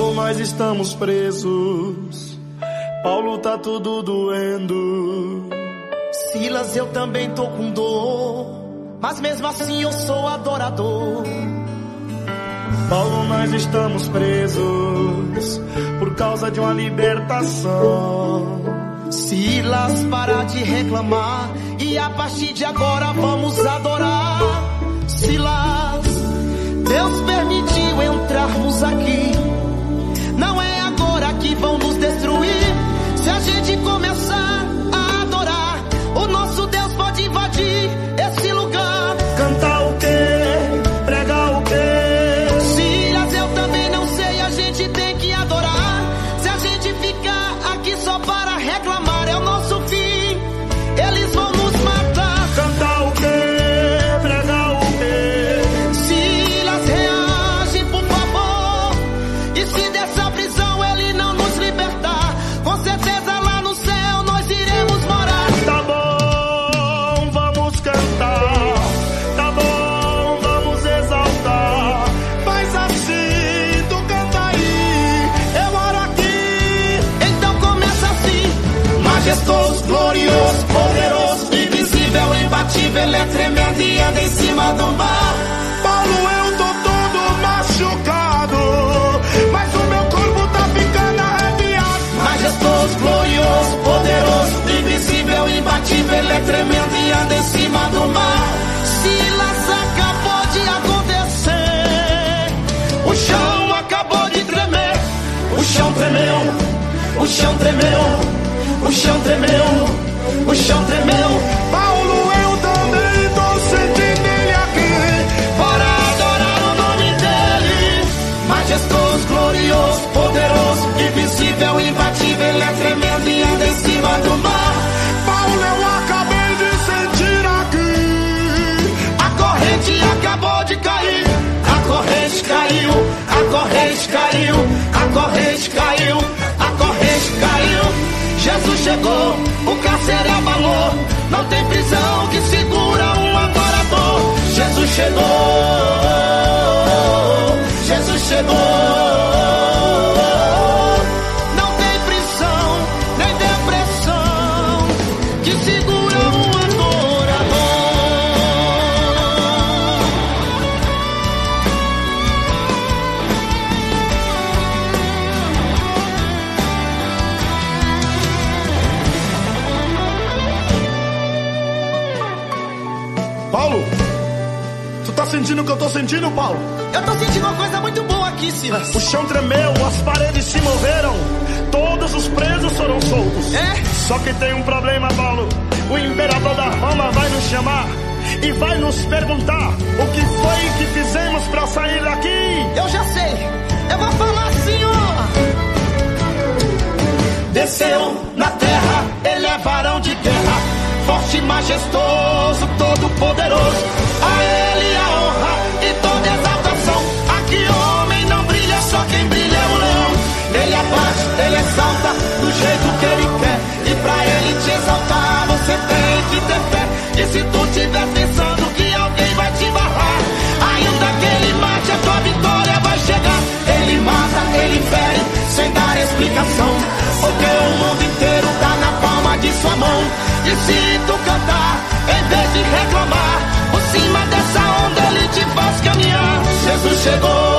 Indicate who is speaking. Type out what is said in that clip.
Speaker 1: Paulo, nós estamos presos. Paulo, tá tudo doendo.
Speaker 2: Silas, eu também tô com dor, mas mesmo assim eu sou adorador.
Speaker 1: Paulo, nós estamos presos por causa de uma libertação.
Speaker 2: Silas, para de reclamar e a partir de agora vamos adorar. Silas, Deus permitiu entrarmos aqui. Não é agora que vão nos destruir. Se a gente começar a adorar, o nosso Deus pode invadir esse lugar.
Speaker 1: Cantar o quê? Pregar o quê?
Speaker 2: Silas, eu também não sei, a gente tem que adorar. Se a gente ficar aqui só para reclamar, é o nosso fim, eles vão nos matar.
Speaker 1: Cantar o quê? Pregar o quê?
Speaker 2: Silas, reage por favor. E se dessa prisão ele não nos libertar, com certeza lá no céu nós iremos morar.
Speaker 1: Tá bom, vamos cantar. Tá bom, vamos exaltar. Faz assim, tu canta aí, eu oro aqui.
Speaker 2: Então começa assim: majestoso, glorioso, poderoso, invisível, imbatível, ele é tremendo e anda em cima do mar.
Speaker 1: Paulo, eu tô todo machucado, mas o meu corpo tá ficando arrepiado.
Speaker 2: Majestoso, glorioso, poderoso, invisível, imbatível, ele é tremendo e anda em cima do mar. Silas, acabou de acontecer, o chão acabou de tremer. O chão tremeu, o chão tremeu, o chão tremeu, o chão tremeu.
Speaker 1: Paulo, eu também tô sentindo ele aqui.
Speaker 2: Bora adorar o nome dele. Majestoso, glorioso, poderoso, invisível, imbatível, ele é tremendo e anda em cima do mar.
Speaker 1: Paulo, eu acabei de sentir aqui.
Speaker 2: A corrente acabou de cair. A corrente caiu, a corrente caiu, a corrente caiu, a corrente caiu. Jesus chegou, o cárcere abalou. Não tem prisão que segura um adorador. Jesus chegou, Jesus chegou. Não tem prisão, nem depressão que segura um adorador.
Speaker 1: Paulo, tu tá sentindo o que eu tô sentindo, Paulo?
Speaker 2: Eu tô sentindo uma coisa muito boa aqui, Silas.
Speaker 1: O chão tremeu, as paredes se moveram, todos os presos foram soltos.
Speaker 2: É?
Speaker 1: Só que tem um problema, Paulo. O imperador da Roma vai nos chamar e vai nos perguntar o que foi que fizemos pra sair daqui.
Speaker 2: Eu já sei, eu vou falar assim, ó. Desceu na terra, ele é varão de guerra, forte, majestoso, todo poderoso. A ele a honra e toda exaltação. Aqui homem não brilha, só quem brilha é o leão. Ele abate, ele exalta do jeito que ele quer. E pra ele te exaltar você tem que ter fé. E se tu tiver pensando que alguém vai te barrar, ainda que ele mate, a tua vitória vai chegar. Ele mata, ele fere, sem dar explicação, porque o mundo inteiro tá na palma de sua mão. E se tu cantar, em vez de reclamar, por cima dessa onda ele te faz caminhar. Jesus chegou.